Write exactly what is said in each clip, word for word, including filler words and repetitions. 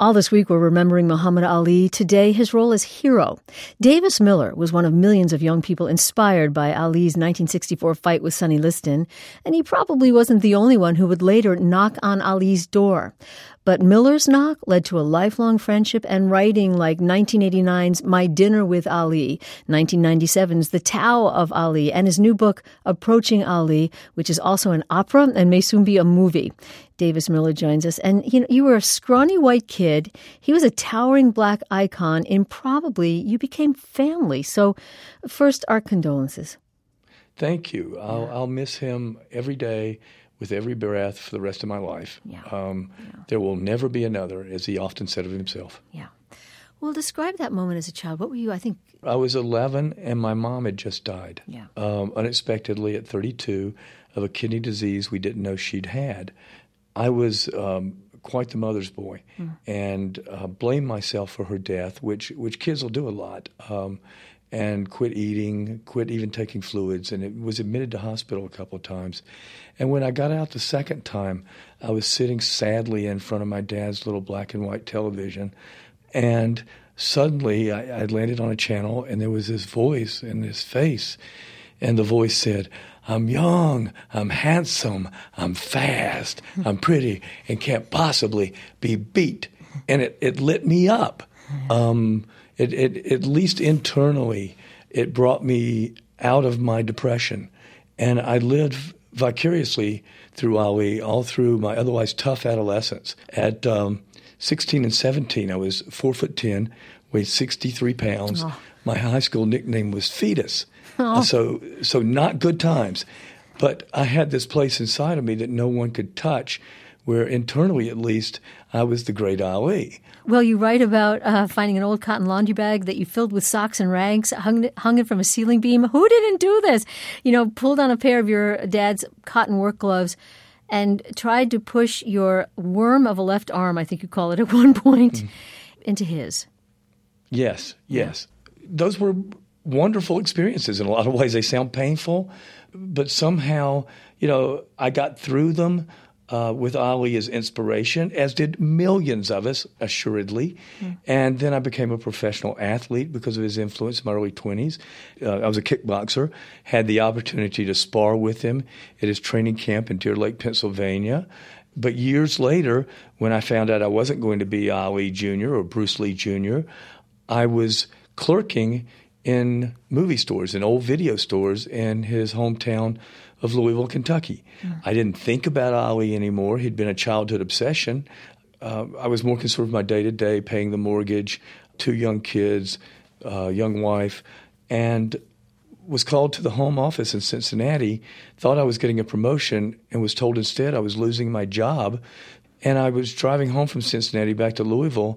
All this week, we're remembering Muhammad Ali. Today, his role as hero. Davis Miller was one of millions of young people inspired by Ali's nineteen sixty-four fight with Sonny Liston, and he probably wasn't the only one who would later knock on Ali's door. But Miller's knock led to a lifelong friendship and writing like nineteen eighty-nine's My Dinner with Ali, nineteen ninety-seven's The Tao of Ali, and his new book, Approaching Ali, which is also an opera and may soon be a movie. Davis Miller joins us. And you know, you were a scrawny white kid. He was a towering black icon, and probably you became family. So first, our condolences. Thank you. I'll, I'll miss him every day with every breath for the rest of my life. Yeah. Um, yeah. There will never be another, as he often said of himself. Yeah. Well, describe that moment as a child. What were you, I think? I was eleven, and my mom had just died. Yeah. Um, unexpectedly at thirty-two of a kidney disease we didn't know she'd had. I was um, quite the mother's boy mm. and uh, blamed myself for her death, which, which kids will do a lot. Um, and quit eating, quit even taking fluids, and it was admitted to hospital a couple of times. And when I got out the second time, I was sitting sadly in front of my dad's little black and white television, and suddenly I, I landed on a channel, and there was this voice in this face, and the voice said, "I'm young, I'm handsome, I'm fast, I'm pretty, and can't possibly be beat." And it, it lit me up. Um, It, it, at least internally, it brought me out of my depression. And I lived vicariously through Ali all through my otherwise tough adolescence. At um, sixteen and seventeen, I was four foot ten, weighed sixty-three pounds. Oh. My high school nickname was Fetus. Oh. So, so not good times. But I had this place inside of me that no one could touch, where internally at least I was the great Ali. Well, you write about uh, finding an old cotton laundry bag that you filled with socks and rags, hung it, hung it from a ceiling beam. Who didn't do this? You know, pulled on a pair of your dad's cotton work gloves and tried to push your worm of a left arm, I think you call it at one point, mm. into his. Yes, yes. Yeah. Those were wonderful experiences. In a lot of ways, they sound painful, but somehow, you know, I got through them. Uh, with Ali as inspiration, as did millions of us, assuredly. Mm. And then I became a professional athlete because of his influence in my early twenties. Uh, I was a kickboxer, had the opportunity to spar with him at his training camp in Deer Lake, Pennsylvania. But years later, when I found out I wasn't going to be Ali Junior or Bruce Lee Junior, I was clerking in movie stores, in old video stores in his hometown of Louisville, Kentucky. Mm. I didn't think about Ali anymore. He'd been a childhood obsession. Uh, I was more concerned with my day-to-day, paying the mortgage, two young kids, uh, young wife, and was called to the home office in Cincinnati, thought I was getting a promotion, and was told instead I was losing my job. And I was driving home from Cincinnati back to Louisville,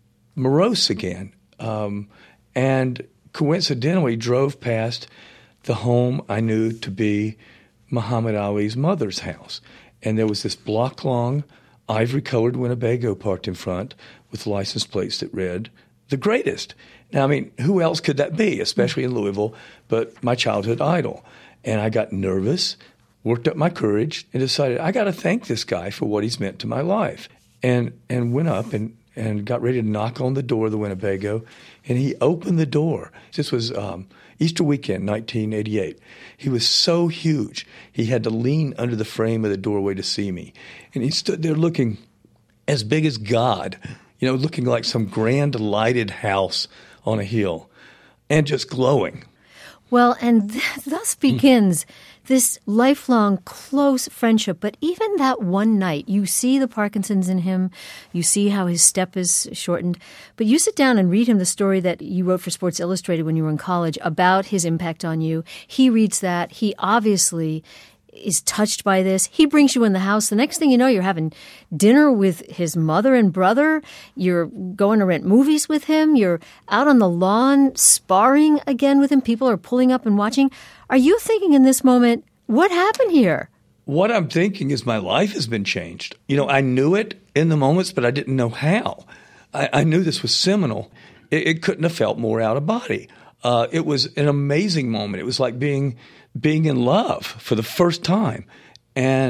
morose again, um, and coincidentally drove past the home I knew to be Muhammad Ali's mother's house. And there was this block-long, ivory-colored Winnebago parked in front with license plates that read, "The Greatest." Now, I mean, who else could that be, especially in Louisville, but my childhood idol? And I got nervous, worked up my courage, and decided I got to thank this guy for what he's meant to my life. And and went up and, and got ready to knock on the door of the Winnebago, and he opened the door. This was um, Easter weekend, nineteen eighty-eight. He was so huge, he had to lean under the frame of the doorway to see me. And he stood there looking as big as God, you know, looking like some grand lighted house on a hill, and just glowing. Well, and th- thus begins this lifelong close friendship. But even that one night, you see the Parkinson's in him, you see how his step is shortened, but you sit down and read him the story that you wrote for Sports Illustrated when you were in college about his impact on you. He reads that. He obviously is touched by this. He brings you in the house. The next thing you know, you're having dinner with his mother and brother. You're going to rent movies with him. You're out on the lawn sparring again with him. People are pulling up and watching. Are you thinking in this moment, what happened here? What I'm thinking is my life has been changed. You know, I knew it in the moments, but I didn't know how. I, I knew this was seminal. It, it couldn't have felt more out of body. Uh, it was an amazing moment. It was like being being in love for the first time. And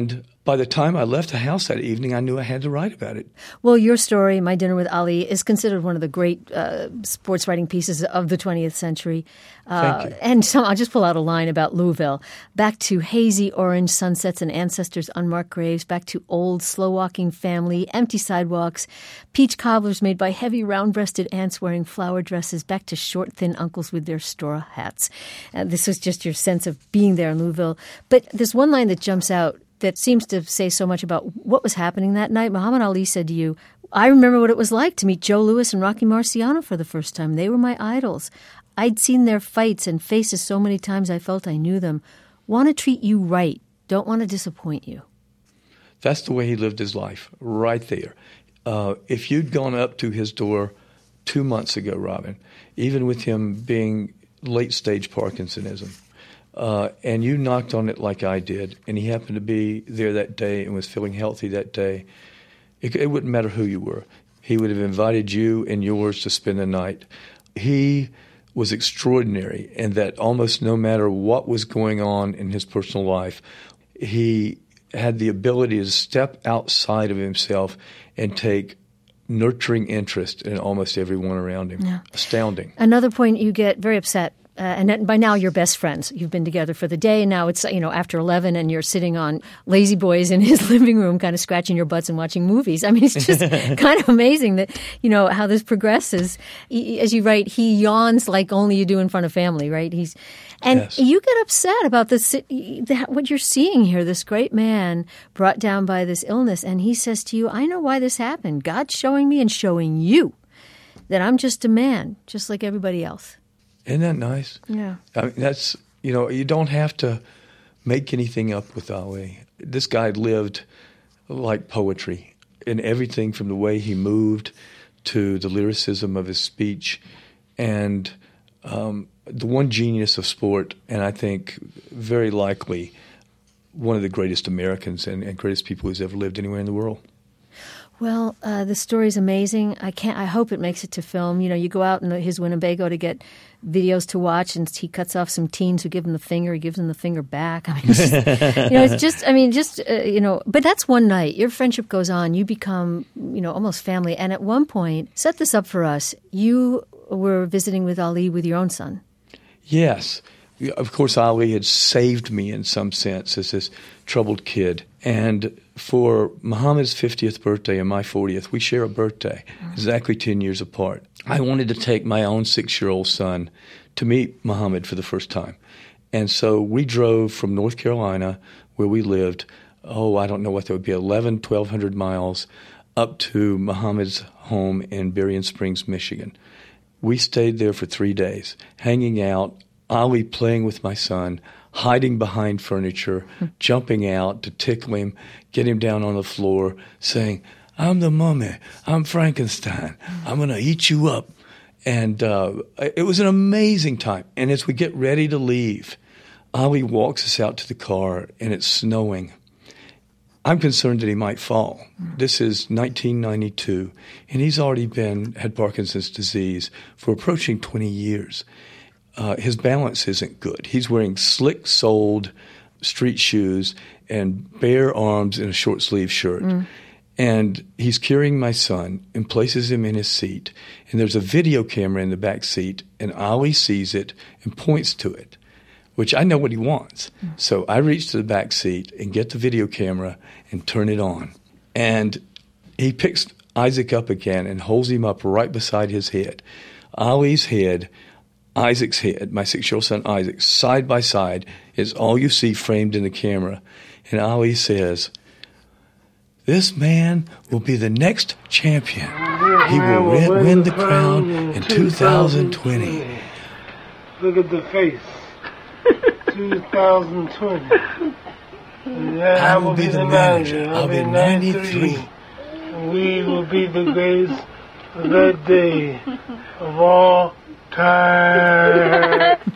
by the time I left the house that evening, I knew I had to write about it. Well, your story, My Dinner with Ali, is considered one of the great uh, sports writing pieces of the twentieth century. Uh, Thank you. And so I'll just pull out a line about Louisville. Back to hazy orange sunsets and ancestors' unmarked graves, back to old, slow-walking family, empty sidewalks, peach cobblers made by heavy, round-breasted aunts wearing flower dresses, back to short, thin uncles with their straw hats. Uh, this was just your sense of being there in Louisville. But there's one line that jumps out that seems to say so much about what was happening that night. Muhammad Ali said to you, I remember what it was like to meet Joe Louis and Rocky Marciano for the first time. They were my idols. I'd seen their fights and faces so many times I felt I knew them. Want to treat you right. Don't want to disappoint you. That's the way he lived his life, right there. Uh, if you'd gone up to his door two months ago, Robin, even with him being late-stage Parkinsonism, Uh, and you knocked on it like I did, and he happened to be there that day and was feeling healthy that day, it, it wouldn't matter who you were. He would have invited you and yours to spend the night. He was extraordinary in that almost no matter what was going on in his personal life, he had the ability to step outside of himself and take nurturing interest in almost everyone around him. Yeah. Astounding. Another point, you get very upset. Uh, and by now you're best friends. You've been together for the day, and now it's, you know, after eleven, and you're sitting on Lazy Boys in his living room, kind of scratching your butts and watching movies. I mean, it's just kind of amazing that, you know, how this progresses. He, as you write, he yawns like only you do in front of family, right? He's, and yes. You get upset about this, that, what you're seeing here, this great man brought down by this illness, and he says to you, I know why this happened. God's showing me and showing you that I'm just a man, just like everybody else. Isn't that nice? Yeah. I mean, that's, you know, you don't have to make anything up with Ali. This guy lived like poetry in everything from the way he moved to the lyricism of his speech and um, the one genius of sport, and I think very likely one of the greatest Americans and, and greatest people who's ever lived anywhere in the world. Well, uh, the story's amazing. I can't. I hope it makes it to film. You know, you go out in his Winnebago to get videos to watch, and he cuts off some teens who give him the finger. He gives them the finger back. I mean, it's just, you know, it's just. I mean, just uh, you know. But that's one night. Your friendship goes on. You become, you know, almost family. And at one point, set this up for us. You were visiting with Ali with your own son. Yes. Of course, Ali had saved me in some sense as this troubled kid. And for Muhammad's fiftieth birthday and my fortieth, we share a birthday, exactly ten years apart. I wanted to take my own six-year-old son to meet Muhammad for the first time. And so we drove from North Carolina, where we lived, oh, I don't know what that would be, eleven, twelve hundred miles, up to Muhammad's home in Berrien Springs, Michigan. We stayed there for three days, hanging out, Ali playing with my son, hiding behind furniture, jumping out to tickle him, get him down on the floor, saying, I'm the mummy, I'm Frankenstein, I'm going to eat you up. And uh, it was an amazing time. And as we get ready to leave, Ali walks us out to the car, and it's snowing. I'm concerned that he might fall. This is nineteen ninety-two, and he's already been had Parkinson's disease for approaching twenty years. Uh, his balance isn't good. He's wearing slick-soled street shoes and bare arms in a short-sleeve shirt. Mm. And he's carrying my son and places him in his seat. And there's a video camera in the back seat, and Ali sees it and points to it, which I know what he wants. Mm. So I reach to the back seat and get the video camera and turn it on. And he picks Isaac up again and holds him up right beside his head. Ali's head, Isaac's head, my six-year-old son Isaac, side by side is all you see framed in the camera. And Ali says, this man will be the next champion. He will win, win the crown in two thousand twenty. Look at the face. two thousand twenty. Yeah, I will be the manager. I'll be ninety-three. We will be the greatest of that day of all time.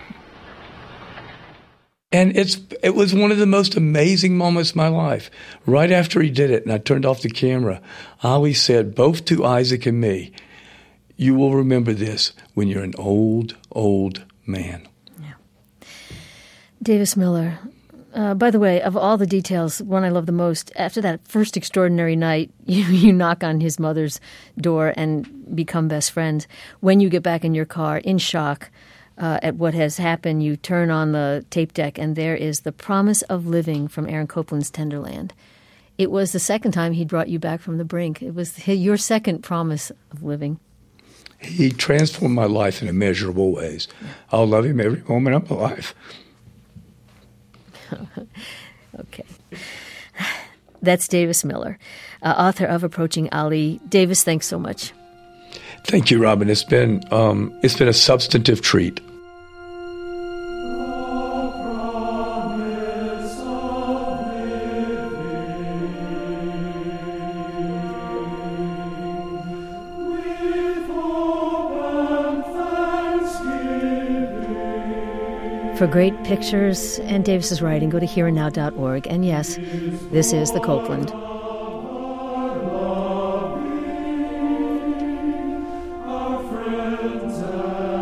And it's it was one of the most amazing moments of my life. Right after he did it, and I turned off the camera, Ali said, both to Isaac and me, you will remember this when you're an old, old man. Yeah. Davis Miller, Uh, by the way, of all the details, one I love the most, after that first extraordinary night, you, you knock on his mother's door and become best friends. When you get back in your car, in shock uh, at what has happened, you turn on the tape deck, and there is The Promise of Living from Aaron Copland's Tenderland. It was the second time he brought you back from the brink. It was your second promise of living. He transformed my life in immeasurable ways. I'll love him every moment of my life. Okay. That's Davis Miller, uh, author of Approaching Ali. Davis, thanks so much. Thank you, Robin. It's been um, it's been a substantive treat. For great pictures and Davis's writing, go to here and now dot org. And yes, this is the Copland. Our friends